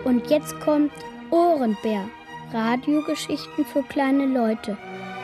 Und jetzt kommt Ohrenbär. Radiogeschichten für kleine Leute.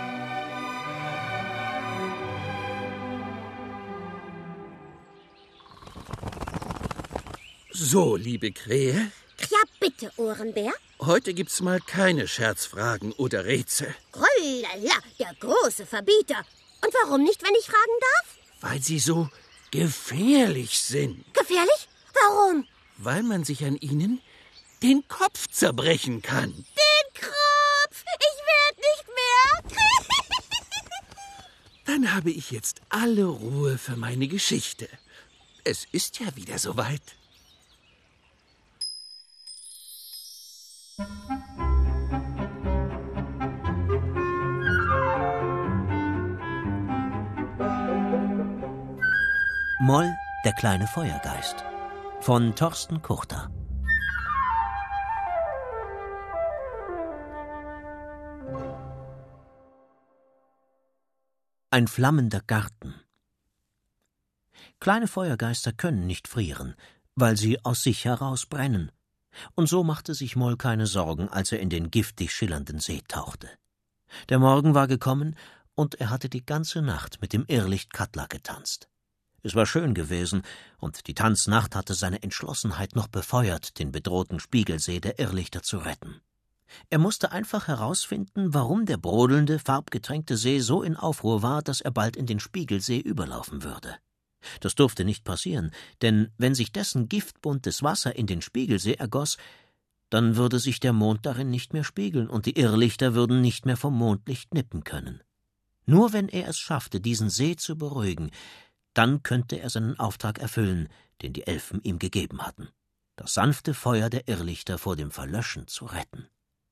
So, liebe Krähe. Ja, bitte, Ohrenbär. Heute gibt's mal keine Scherzfragen oder Rätsel. Rollala, der große Verbieter. Und warum nicht, wenn ich fragen darf? Weil sie so gefährlich sind. Gefährlich? Warum? Weil man sich an ihnen den Kopf zerbrechen kann. Den Kopf! Ich werd nicht mehr. Dann habe ich jetzt alle Ruhe für meine Geschichte. Es ist ja wieder soweit. Moll, der kleine Feuergeist von Thorsten Kurter. Ein flammender Garten. Kleine Feuergeister können nicht frieren, weil sie aus sich heraus brennen. Und so machte sich Moll keine Sorgen, als er in den giftig schillernden See tauchte. Der Morgen war gekommen, und er hatte die ganze Nacht mit dem Irrlicht Katla getanzt. Es war schön gewesen, und die Tanznacht hatte seine Entschlossenheit noch befeuert, den bedrohten Spiegelsee der Irrlichter zu retten. Er musste einfach herausfinden, warum der brodelnde, farbgetränkte See so in Aufruhr war, dass er bald in den Spiegelsee überlaufen würde. Das durfte nicht passieren, denn wenn sich dessen giftbuntes Wasser in den Spiegelsee ergoss, dann würde sich der Mond darin nicht mehr spiegeln und die Irrlichter würden nicht mehr vom Mondlicht nippen können. Nur wenn er es schaffte, diesen See zu beruhigen, dann könnte er seinen Auftrag erfüllen, den die Elfen ihm gegeben hatten, das sanfte Feuer der Irrlichter vor dem Verlöschen zu retten.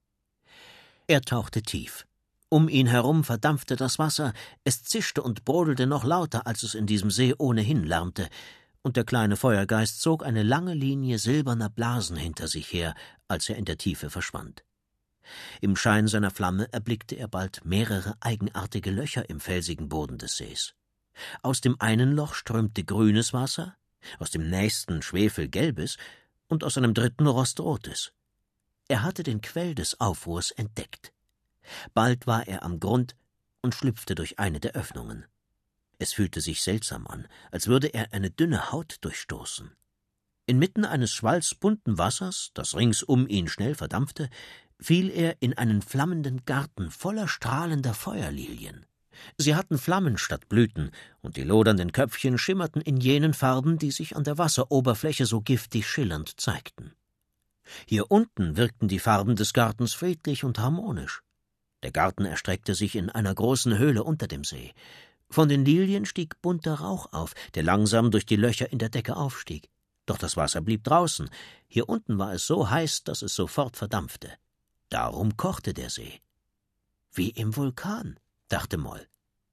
Er tauchte tief. Um ihn herum verdampfte das Wasser, es zischte und brodelte noch lauter, als es in diesem See ohnehin lärmte, und der kleine Feuergeist zog eine lange Linie silberner Blasen hinter sich her, als er in der Tiefe verschwand. Im Schein seiner Flamme erblickte er bald mehrere eigenartige Löcher im felsigen Boden des Sees. Aus dem einen Loch strömte grünes Wasser, aus dem nächsten schwefelgelbes und aus einem dritten rostrotes. Er hatte den Quell des Aufruhrs entdeckt. Bald war er am Grund und schlüpfte durch eine der Öffnungen. Es fühlte sich seltsam an, als würde er eine dünne Haut durchstoßen. Inmitten eines Schwalls bunten Wassers, das rings um ihn schnell verdampfte, fiel er in einen flammenden Garten voller strahlender Feuerlilien. Sie hatten Flammen statt Blüten, und die lodernden Köpfchen schimmerten in jenen Farben, die sich an der Wasseroberfläche so giftig schillernd zeigten. Hier unten wirkten die Farben des Gartens friedlich und harmonisch. Der Garten erstreckte sich in einer großen Höhle unter dem See. Von den Lilien stieg bunter Rauch auf, der langsam durch die Löcher in der Decke aufstieg. Doch das Wasser blieb draußen. Hier unten war es so heiß, dass es sofort verdampfte. Darum kochte der See. Wie im Vulkan, dachte Moll.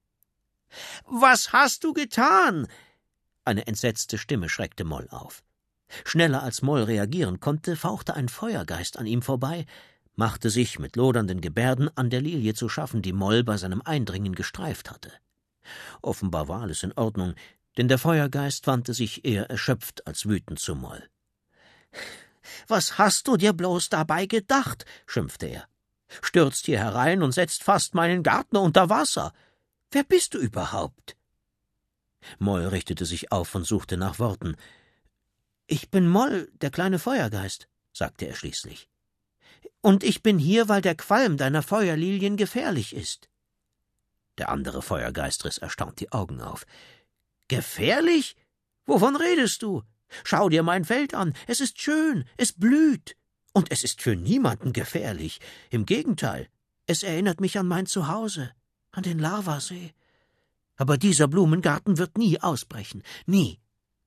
»Was hast du getan?« Eine entsetzte Stimme schreckte Moll auf. Schneller als Moll reagieren konnte, fauchte ein Feuergeist an ihm vorbei, machte sich mit lodernden Gebärden an der Lilie zu schaffen, die Moll bei seinem Eindringen gestreift hatte. Offenbar war alles in Ordnung, denn der Feuergeist wandte sich eher erschöpft als wütend zu Moll. »Was hast du dir bloß dabei gedacht?« schimpfte er. »Stürzt hier herein und setzt fast meinen Garten unter Wasser. Wer bist du überhaupt?« Moll richtete sich auf und suchte nach Worten. »Ich bin Moll, der kleine Feuergeist«, sagte er schließlich. »Und ich bin hier, weil der Qualm deiner Feuerlilien gefährlich ist.« Der andere Feuergeist riss erstaunt die Augen auf. »Gefährlich? Wovon redest du? Schau dir mein Feld an, es ist schön, es blüht. Und es ist für niemanden gefährlich. Im Gegenteil, es erinnert mich an mein Zuhause, an den Lavasee. Aber dieser Blumengarten wird nie ausbrechen, nie.«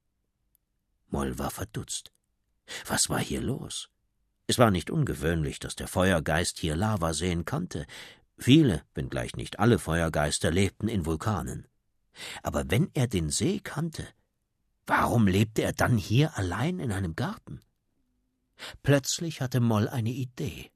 Moll war verdutzt. Was war hier los? Es war nicht ungewöhnlich, dass der Feuergeist hier Lavaseen kannte. Viele, wenngleich nicht alle Feuergeister, lebten in Vulkanen. Aber wenn er den See kannte, warum lebte er dann hier allein in einem Garten? Plötzlich hatte Moll eine Idee.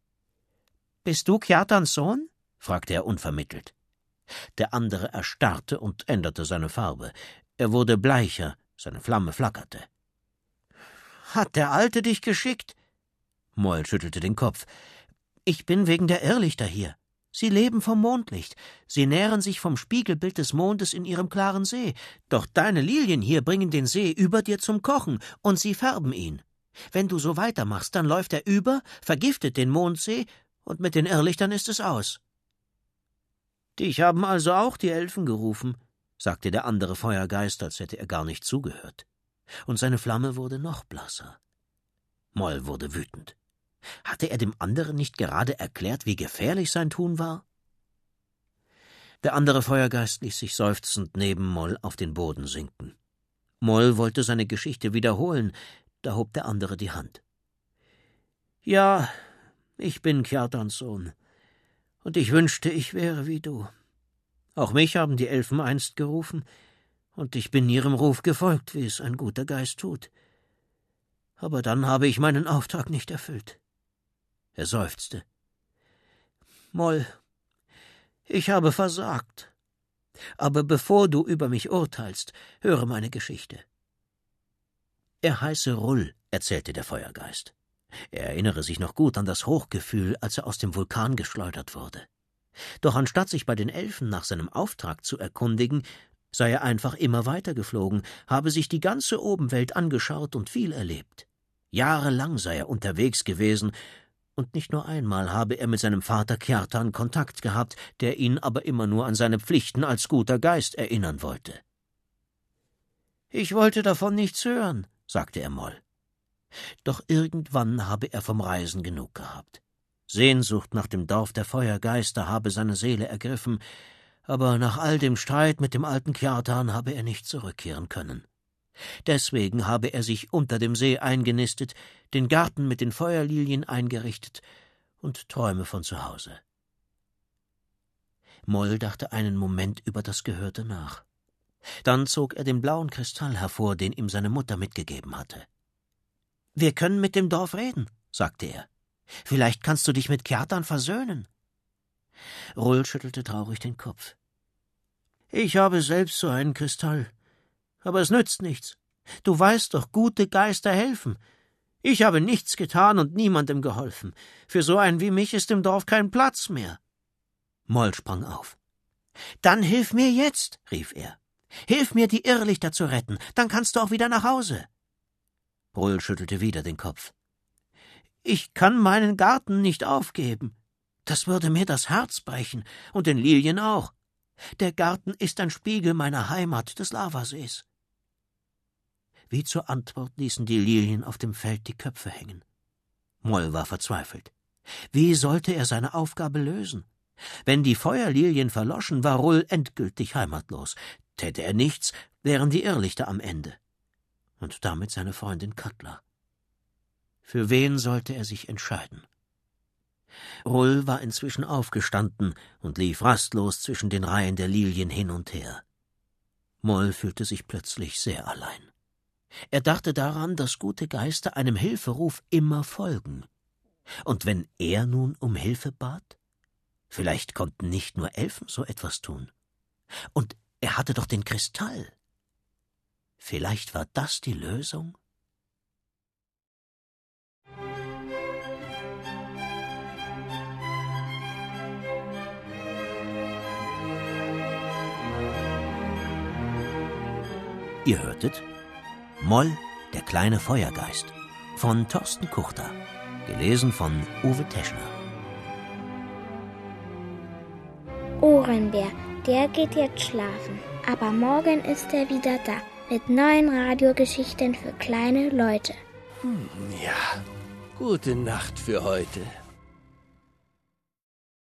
»Bist du Kjartans Sohn?« fragte er unvermittelt. Der andere erstarrte und änderte seine Farbe. Er wurde bleicher, seine Flamme flackerte. »Hat der Alte dich geschickt?« Moll schüttelte den Kopf. »Ich bin wegen der Irrlichter hier. Sie leben vom Mondlicht. Sie nähren sich vom Spiegelbild des Mondes in ihrem klaren See. Doch deine Lilien hier bringen den See über dir zum Kochen, und sie färben ihn. Wenn du so weitermachst, dann läuft er über, vergiftet den Mondsee, und mit den Irrlichtern ist es aus.« »Dich haben also auch die Elfen gerufen«, sagte der andere Feuergeist, als hätte er gar nicht zugehört. Und seine Flamme wurde noch blasser. Moll wurde wütend. Hatte er dem anderen nicht gerade erklärt, wie gefährlich sein Tun war? Der andere Feuergeist ließ sich seufzend neben Moll auf den Boden sinken. Moll wollte seine Geschichte wiederholen, da hob der andere die Hand. »Ja, ich bin Kjartans Sohn, und ich wünschte, ich wäre wie du. Auch mich haben die Elfen einst gerufen, und ich bin ihrem Ruf gefolgt, wie es ein guter Geist tut. Aber dann habe ich meinen Auftrag nicht erfüllt.« Er seufzte. »Moll, ich habe versagt. Aber bevor du über mich urteilst, höre meine Geschichte.« »Er heiße Rull«, erzählte der Feuergeist. Er erinnere sich noch gut an das Hochgefühl, als er aus dem Vulkan geschleudert wurde. Doch anstatt sich bei den Elfen nach seinem Auftrag zu erkundigen, sei er einfach immer weitergeflogen, habe sich die ganze Obenwelt angeschaut und viel erlebt. Jahrelang sei er unterwegs gewesen, und nicht nur einmal habe er mit seinem Vater Kjartan Kontakt gehabt, der ihn aber immer nur an seine Pflichten als guter Geist erinnern wollte. »Ich wollte davon nichts hören«, sagte er Moll. Doch irgendwann habe er vom Reisen genug gehabt. Sehnsucht nach dem Dorf der Feuergeister habe seine Seele ergriffen, aber nach all dem Streit mit dem alten Kjartan habe er nicht zurückkehren können. Deswegen habe er sich unter dem See eingenistet, den Garten mit den Feuerlilien eingerichtet und träume von zu Hause. Moll dachte einen Moment über das Gehörte nach. Dann zog er den blauen Kristall hervor, den ihm seine Mutter mitgegeben hatte. »Wir können mit dem Dorf reden«, sagte er. »Vielleicht kannst du dich mit Kjartan versöhnen.« Rull schüttelte traurig den Kopf. »Ich habe selbst so einen Kristall. Aber es nützt nichts. Du weißt doch, gute Geister helfen. Ich habe nichts getan und niemandem geholfen. Für so einen wie mich ist im Dorf kein Platz mehr.« Moll sprang auf. »Dann hilf mir jetzt«, rief er. »Hilf mir, die Irrlichter zu retten, dann kannst du auch wieder nach Hause.« Rull schüttelte wieder den Kopf. »Ich kann meinen Garten nicht aufgeben. Das würde mir das Herz brechen, und den Lilien auch. Der Garten ist ein Spiegel meiner Heimat, des Lavasees.« Wie zur Antwort ließen die Lilien auf dem Feld die Köpfe hängen. Moll war verzweifelt. Wie sollte er seine Aufgabe lösen? Wenn die Feuerlilien verloschen, war Rull endgültig heimatlos. Täte er nichts, wären die Irrlichter am Ende. Und damit seine Freundin Katla. Für wen sollte er sich entscheiden? Rull war inzwischen aufgestanden und lief rastlos zwischen den Reihen der Lilien hin und her. Moll fühlte sich plötzlich sehr allein. Er dachte daran, dass gute Geister einem Hilferuf immer folgen. Und wenn er nun um Hilfe bat? Vielleicht konnten nicht nur Elfen so etwas tun. Und er hatte doch den Kristall. Vielleicht war das die Lösung? Ihr hörtet Moll, der kleine Feuergeist von Thorsten Kuchter, gelesen von Uwe Teschner. Ohrenbär, der geht jetzt schlafen, aber morgen ist er wieder da mit neuen Radiogeschichten für kleine Leute. Ja, gute Nacht für heute.